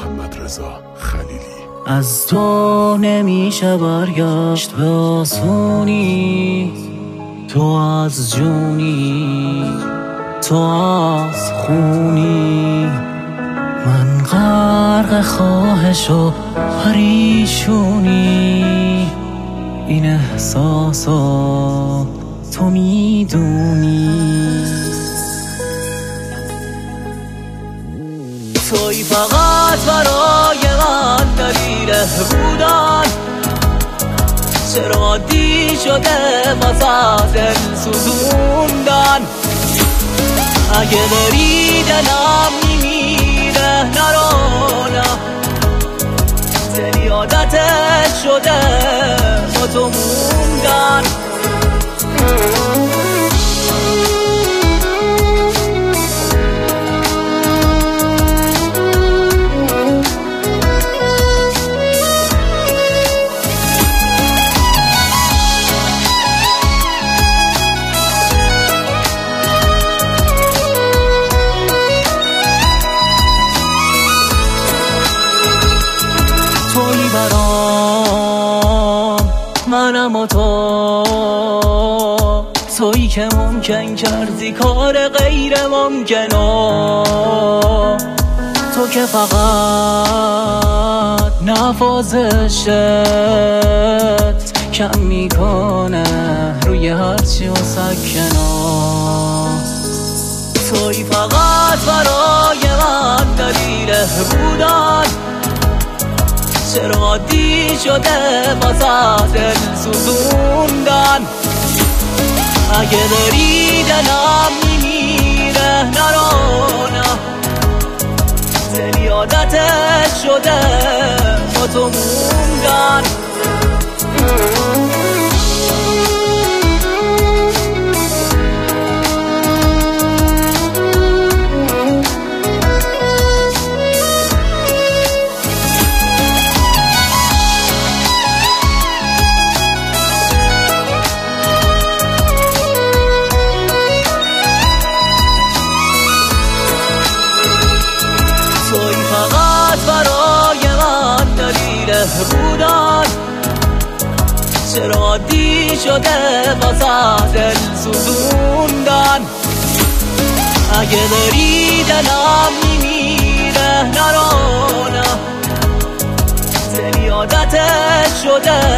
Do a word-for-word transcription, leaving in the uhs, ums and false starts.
محمدرضا خلیلی. از تو نمیشه برگشت به آسونی، تو از جونی، تو از خونی، من غرق خواهش و پریشونی، این احساسا تو میدونی. توی فقط برای من دلیل بودن، چرا عادی شده واسه دل سوزوندن. اگه بری دلم میمیره نرو نه، دلی عادتت شده با تو موندن. منم و تو، تویی که ممکن کردی کار غیر ممکنو، تو که فقط نوازشت کم میکنه روی هرچی و سکنو. تویی فقط برای من دلیل بودن، چرا عادی شده واسه دل سوزوندن. اگه بری دلم میمیره نرو نه، دلی عادتت شده با تو موندن. بودن، چرا عادی شده واسه دل سوزوندن. اگه بری دلم میمیره نرو نه، دلی عادتت شده